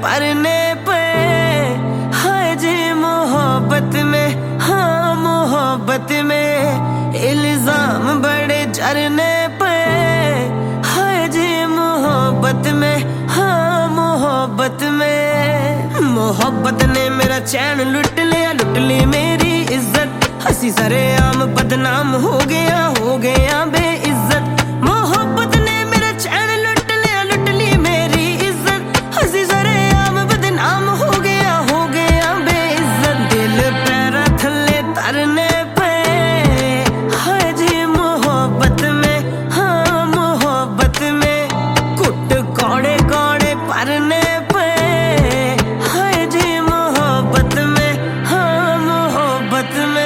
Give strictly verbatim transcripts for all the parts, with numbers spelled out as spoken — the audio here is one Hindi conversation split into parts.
परने पे, हाय जी मोहब्बत में, हाँ मोहब्बत में इल्जाम बड़े झरने पे, हाय जी मोहब्बत में, हाँ मोहब्बत में। मोहब्बत ने मेरा चैन लुट लिया, लुट ली मेरी इज्जत, हंसी सरेआम बदनाम हो गया, हो गया बेइज्जत। मोहब्बत ने मेरा चैन लुट लिया, लुट ली मेरी इज्जत, हंसी सरेआम बदनाम हो गया, हो गया बेइज्जत। दिल पैरा थल्ले तरने पे, हाय जी मोहब्बत में, हाँ मोहब्बत में कुट कौड़े कौड़े परने पे, हाय जी मोहब्बत में, हाँ मोहब्बत में।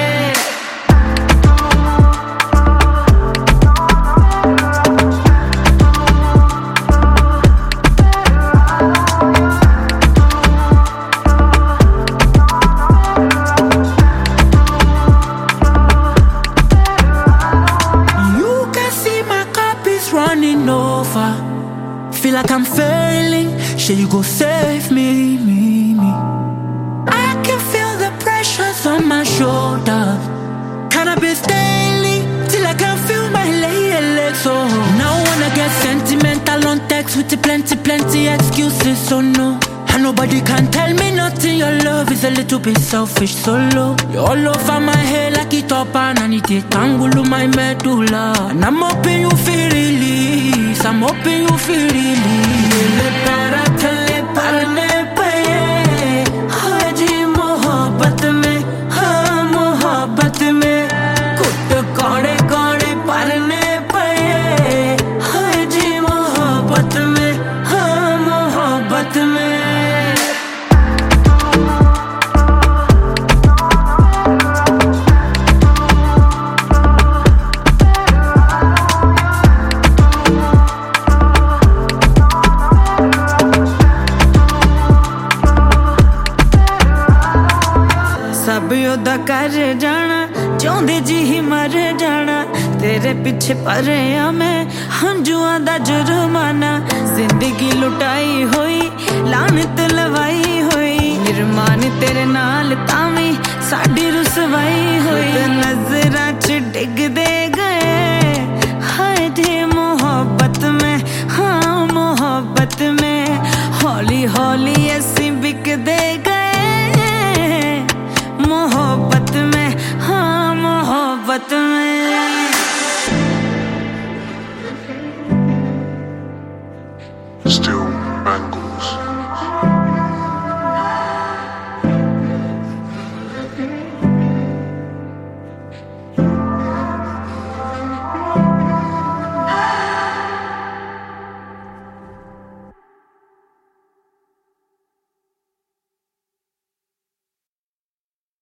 Running over, feel like I'm failing. Shall you go save me, me, me? I can feel the pressures on my shoulders. Cannabis daily till I can feel my legs. So now wanna get sentimental on text with the plenty, plenty excuses. So no, and nobody can tell me nothing. Your love is a little bit selfish, solo. You're all over my head like it up and I need it tangle my medulla. And I'm hoping you feel release, I'm hoping you feel release. Dil pera thale parne pe, haay ji mohabbat mein, haan mohabbat mein kut kaude kaude parne pe, haay ji mohabbat mein, haan mohabbat mein। सब योदा कर जाना, चाहते जी ही मर जाना, तेरे पीछे परेया मैं हंजुआ दा जुर्माना। जिंदगी लुटाई हुई, लानत लवाई हुई, निरमान तेरे नाल तावी साडी रुसवाई हुई। नजरां च डिगदे गए, हाय जी मोहब्बत में, हाँ मोहब्बत में हौली हौली असीं बिकदे